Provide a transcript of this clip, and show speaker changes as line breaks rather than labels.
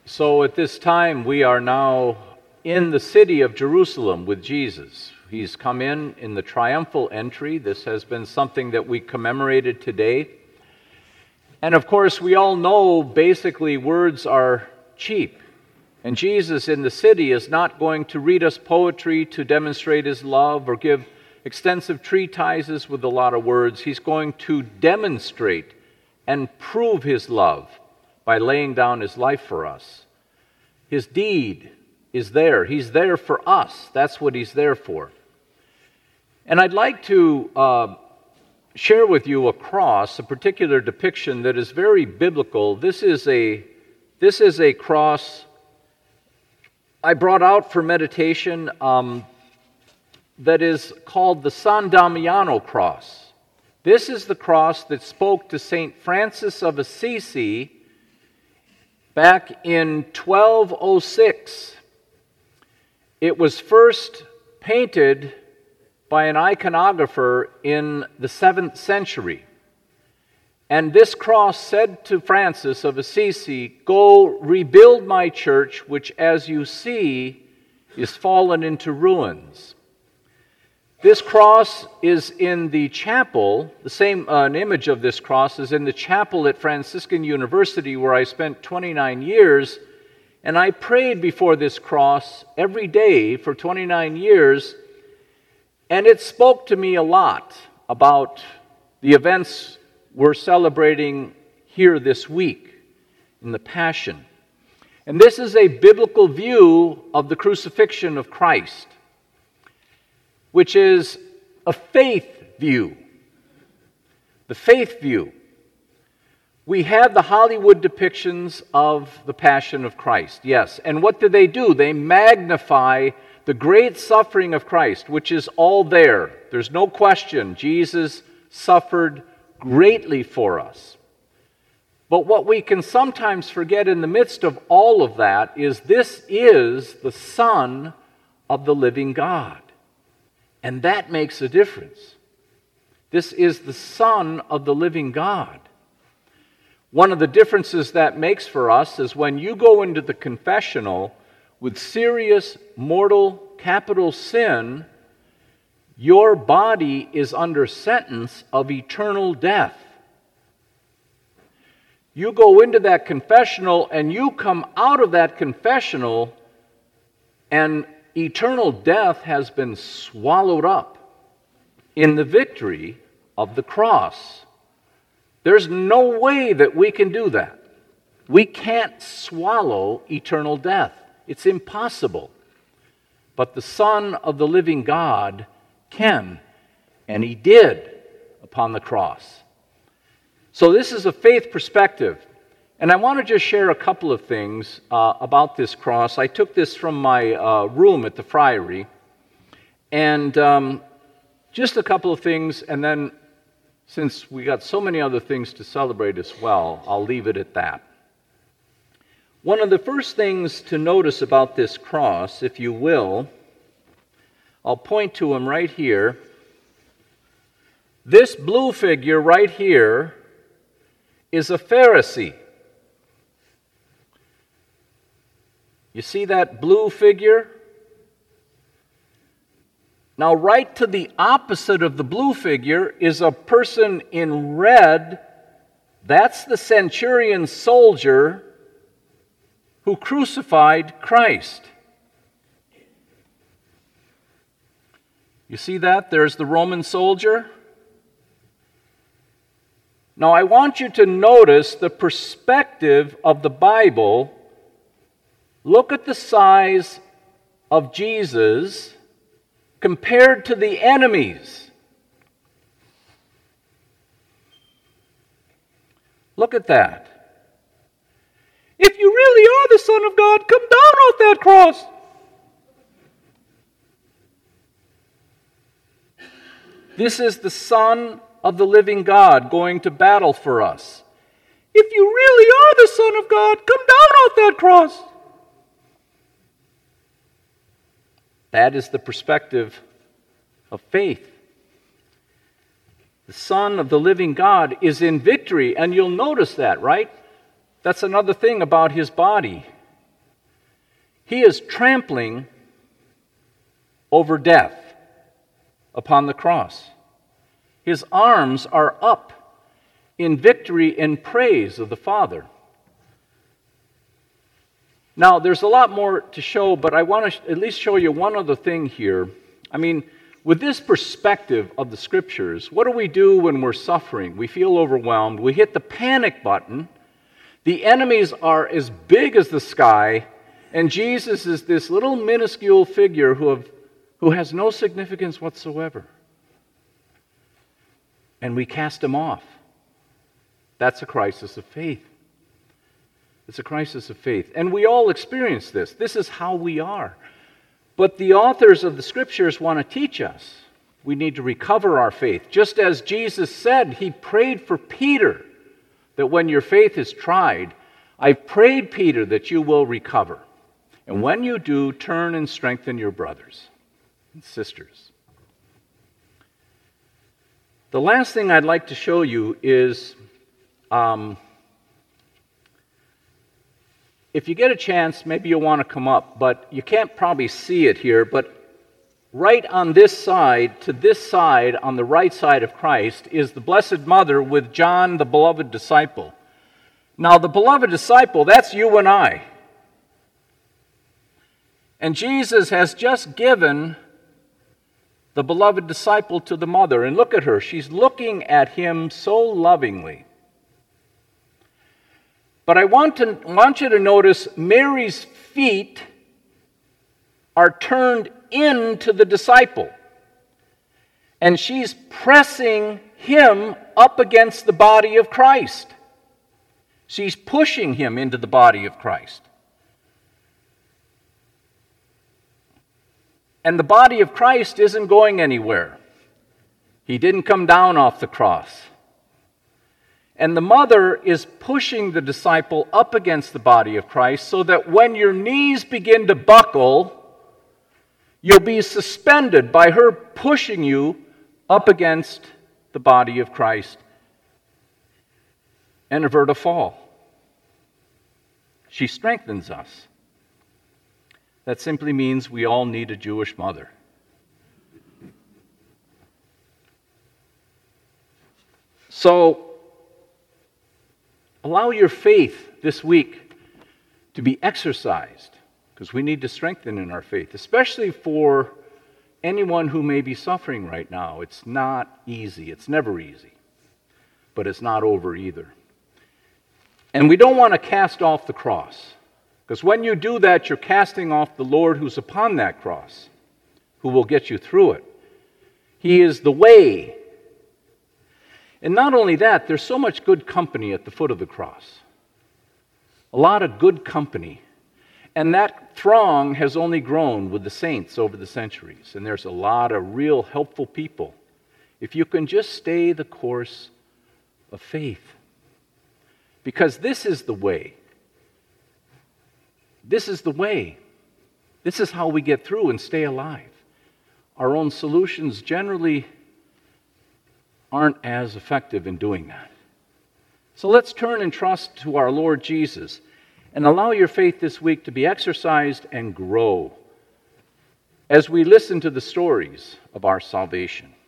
So at this time, we are now in the city of Jerusalem with Jesus. He's come in the triumphal entry. This has been something that we commemorated today. And of course, we all know basically words are cheap. And Jesus in the city is not going to read us poetry to demonstrate his love or give extensive treatises with a lot of words. He's going to demonstrate and prove his love by laying down his life for us. His deed is there. He's there for us. That's what he's there for. And I'd like to share with you a cross, a particular depiction that is very biblical. This is a cross I brought out for meditation that is called the San Damiano cross. This is the cross that spoke to St. Francis of Assisi back in 1206. It was first painted by an iconographer in the 7th century. And this cross said to Francis of Assisi, "Go rebuild my church, which as you see is fallen into ruins." This cross is in the chapel, an image of this cross is in the chapel at Franciscan University where I spent 29 years, and I prayed before this cross every day for 29 years, and it spoke to me a lot about the events we're celebrating here this week in the Passion. And this is a biblical view of the crucifixion of Christ, which is a faith view. The faith view. We have the Hollywood depictions of the Passion of Christ, yes. And what do? They magnify the great suffering of Christ, which is all there. There's no question. Jesus suffered greatly for us. But what we can sometimes forget in the midst of all of that is this is the Son of the living God. And that makes a difference. This is the Son of the living God. One of the differences that makes for us is when you go into the confessional with serious, mortal, capital sin, your body is under sentence of eternal death. You go into that confessional and you come out of that confessional and eternal death has been swallowed up in the victory of the cross. There's no way that we can do that. We can't swallow eternal death. It's impossible. But the Son of the living God can, and he did upon the cross. So this is a faith perspective. And I want to just share a couple of things about this cross. I took this from my room at the Friary. And just a couple of things, and then since we got so many other things to celebrate as well, I'll leave it at that. One of the first things to notice about this cross, if you will, I'll point to him right here. This blue figure right here is a Pharisee. You see that blue figure? Now, right to the opposite of the blue figure is a person in red. That's the centurion soldier who crucified Christ. You see that? There's the Roman soldier. Now, I want you to notice the perspective of the Bible. Look at the size of Jesus compared to the enemies. Look at that. If you really are the Son of God, come down off that cross. This is the Son of the living God going to battle for us. If you really are the Son of God, come down off that cross. That is the perspective of faith. The Son of the living God is in victory, and you'll notice that, right? That's another thing about his body. He is trampling over death upon the cross. His arms are up in victory and praise of the Father. Now, there's a lot more to show, but I want to at least show you one other thing here. I mean, with this perspective of the Scriptures, what do we do when we're suffering? We feel overwhelmed. We hit the panic button. The enemies are as big as the sky, and Jesus is this little minuscule figure who has no significance whatsoever. And we cast him off. That's a crisis of faith. It's a crisis of faith. And we all experience this. This is how we are. But the authors of the Scriptures want to teach us. We need to recover our faith. Just as Jesus said, he prayed for Peter that when your faith is tried, I prayed, Peter, that you will recover. And when you do, turn and strengthen your brothers and sisters. The last thing I'd like to show you is, if you get a chance, maybe you'll want to come up, but you can't probably see it here, but right on this side, to this side, on the right side of Christ, is the Blessed Mother with John, the beloved disciple. Now, the beloved disciple, that's you and I. And Jesus has just given the beloved disciple to the mother. And look at her. She's looking at him so lovingly. But I want you to notice Mary's feet are turned into the disciple. And she's pressing him up against the body of Christ. She's pushing him into the body of Christ. And the body of Christ isn't going anywhere. He didn't come down off the cross. And the mother is pushing the disciple up against the body of Christ so that when your knees begin to buckle, you'll be suspended by her pushing you up against the body of Christ and avert a fall. She strengthens us. That simply means we all need a Jewish mother. So, allow your faith this week to be exercised, because we need to strengthen in our faith, especially for anyone who may be suffering right now. It's not easy. It's never easy. But it's not over either. And we don't want to cast off the cross. Because when you do that, you're casting off the Lord who's upon that cross, who will get you through it. He is the way. And not only that, there's so much good company at the foot of the cross. A lot of good company. And that throng has only grown with the saints over the centuries. And there's a lot of real helpful people. If you can just stay the course of faith. Because this is the way. This is the way. This is how we get through and stay alive. Our own solutions generally aren't as effective in doing that. So let's turn and trust to our Lord Jesus and allow your faith this week to be exercised and grow as we listen to the stories of our salvation.